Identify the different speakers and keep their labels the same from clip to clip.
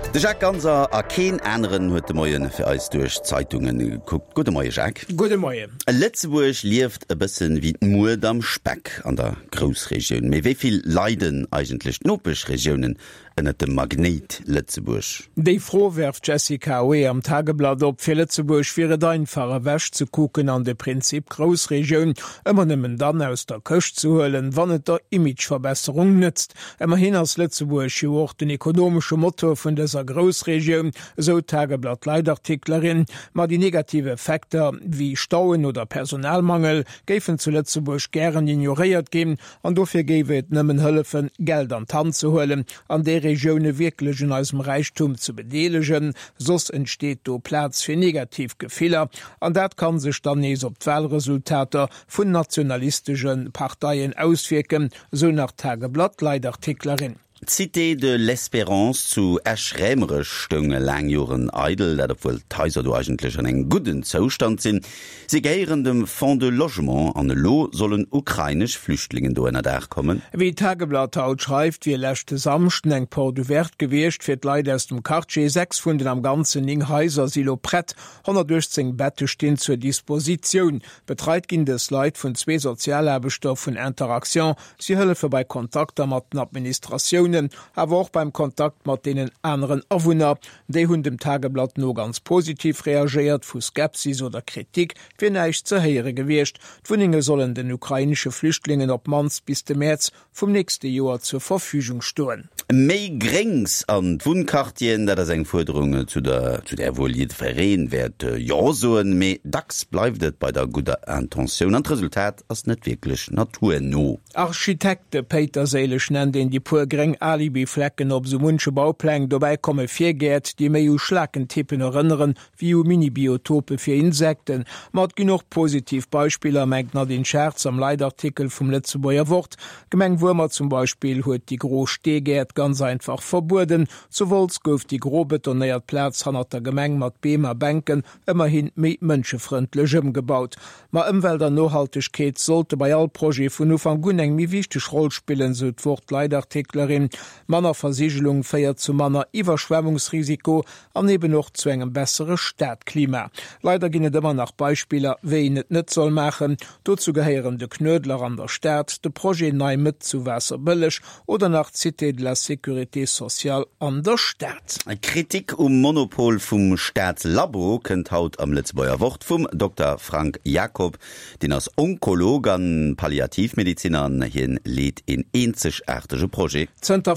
Speaker 1: De Jacques Ganser a keen anderen huet de Moien fir eis duerch Zeitungen geguckt. Gute Moie, Jacques.
Speaker 2: Gute Moie.
Speaker 1: Lettzeburg lieft e bisssen wie d'Muet am Speck an der Grousregion. Mei wieviel leiden eigentlich d'Nopech Regionen ënnet dem Magnet Lettzeburg?
Speaker 2: Dei froh werft Jessica Oe am Tageblatt op fir Lettzeburg fir et einfacher wäsch zu kucken an de Prinzip Grousregion, ëmmer nëmmen dann aus der Köcht zu hëllen, wann et der Imageverbesserung nützt. Ämmer hin ass Lettzeburg jo och den ekonomsche Motto vun dieser Grousregion, so Tageblatt Leitartiklerin, ma die negative Effekte wie Stauen oder Personalmangel géiffen zu Lettzeburg gern ignoriert geben, an dofir gewe et nëmmen hëllefen Geld an Hand zu hëllen, an der Regione wirklichen als dem Reichtum zu bedelegen, sos entsteht do Platz für Negativgefehler, an dat kann sich dann nees op Wahlresultater vun nationalistischen Parteien auswirken, so nach Tageblatt Leitartiklerin.
Speaker 1: Cité de l'Espérance zu erschrämere Stünge Langjoren Eidel, dat obwohl Teiser du eigentlich an eng guten Zustand sinn. Sie geieren dem Fonds de Logement an Lo sollen ukrainisch Flüchtlingen do ennner Dach kommen.
Speaker 2: Wie Tageblatt haut schreibt, wie lächte Samsten eng Port du Wert gewircht, fir Leute aus dem Quartier 6 vun den am ganzen Inghäuser silo Brett 110 Bette stehen zur Disposition. Betreit gin des Leid vun 2 Sozialerbestoffen Interaktion, sie hëllefe bei Kontakter mat den Administration, aber auch beim Kontakt mit denen anderen Awohner, die hun dem Tageblatt nur ganz positiv reagiert, für Skepsis oder Kritik, wie nicht zu hören gewirrscht. Dwuninge sollen den ukrainischen Flüchtlingen ob Mans bis dem März vom nächsten Jahr zur Verfügung stehen.
Speaker 1: Mei Grings an Wohnkartien, da das eng Forderung zu der wohl jed verreen wird, ja so me Dax bleibt bei der guten Intention. Und Resultat ist nicht wirklich naturno.
Speaker 2: Architekte Peter Seelisch nennt den die pur gering Alibi-Flecken op so munsche Baupläng, dabei komme Viergärt, die méi Schlackentypen erinnern, wie Mini-Biotope für Insekten. Mat genug positiv Beispieler mengt na den Scherz am Leitartikel vom Letzebauer Wort. Gemengwürmer zum Beispiel huet die Großstehgärt ganz einfach verboten. Zuwols gouf die grobetoniert Platz han der Gemeng mat Bemer Bänken immerhin méi mënschefreundlichem gebaut. Ma Umwelter Nohaltigkeit sollte bei all Projekt vun Ufang Guneng mi wichtig Rolle spielen, so Wort Leitartiklerin. Manner Versiegelung feiert zu Manner Überschwemmungsrisiko an eben noch zu engem bessere Stadtklima. Leider ginnet immer nach Beispieler, wen het net soll machen, dazu gehören de Knödler an der Stadt, de Projekt nei mit zu Wasser billig oder nach Cité de la Sécurité Sociale an der Stadt.
Speaker 1: Kritik Monopol vum Staatslabo kennt haut am Letzebauer Wort vum Dr. Frank Jakob, den als Onkolog an Palliativmedizinern hin lädt in einzigartige Projekt.
Speaker 2: Zter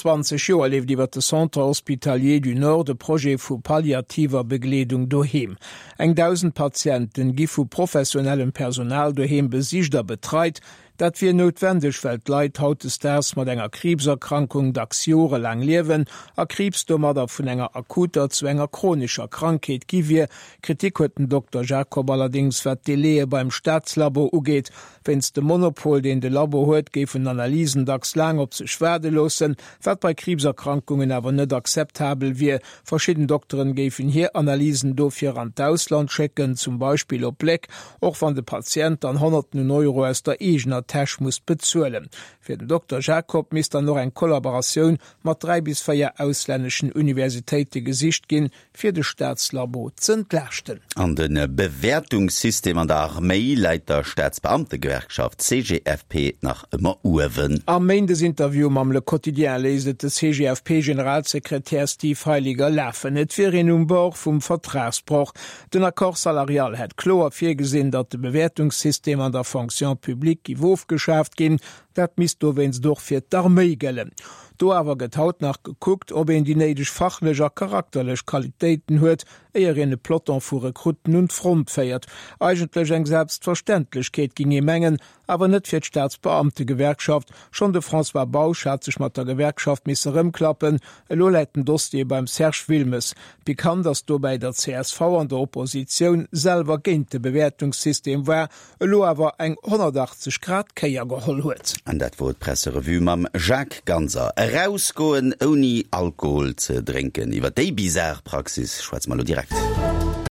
Speaker 2: 25 Joer lebt iwwer de Centre Hospitalier du Nord de Projekt vu palliativer Bekleedung doheem. Eng 1000 Patienten gi vu professionellem Personal doheem besichter betreit, dat wir notwendig Weltleit hautes ders mat enger Krebserkrankung d'Axiore lang liewen, a Krebsdommer der vun enger akuter zu enger chronischer Krankheit gi wir. Kritik huet den Dr. Jakob allerdings wat de Lehe beim Staatslabo ugeht, wenns de Monopol den de Labo huet gefen Analysen dacks lang op se schwerdelosen, wat bei Krebserkrankungen awer net akzeptabel wie. Verschieden Doktoren gefen hier Analysen dofir an d'Ausland checken, zum Beispiel op Bleck, och van de Patient an 100 Euro aus der eigener Tasch muss bezuelen. Für den Dr. Jakob misst er noch ein Kollaboration mat 3 bis 4 ausländischen Universitäten gesicht gin, fir de Staatslabo zu entlarchten.
Speaker 1: An den Bewertungssystem an der Armee leitet der Staatsbeamtegewerkschaft CGFP nach immer Uwen.
Speaker 2: Am Mendes Interview mam Le Quotidien leset de CGFP-Generalsekretär Steve Heiliger läffen. Et fir in Bauch vum Vertragsbruch. Den Akkord salarial het klar firgesinn, dat de Bewertungssystem an der Fonction publique geschafft gin, dat mis du wenns doch fir d'Armee gellen. Do awer getaut nach geguckt, ob die neidisch fachlecher charakterlech Qualitäten huet, eine Ploton vu Rekruten und Front feiert. Eigentlich eng Selbstverständlichkeit ging Mengen, aber net fir Staatsbeamtegewerkschaft. Schon de François Bausch hat sich mat der Gewerkschaft misseremklappen, lo leiten Dossier beim Serge Wilmes. Bekannt, dass du bei der CSV an der Opposition selber gegen de Bewertungssystem war, lo awer eng 180 Grad Keier geholl huet.
Speaker 1: An dat wo Presserevue mam Jacques Ganser. Rausgoen ohne Alkohol zu trinken. Über die bizarre Praxis schwarz mal direkt.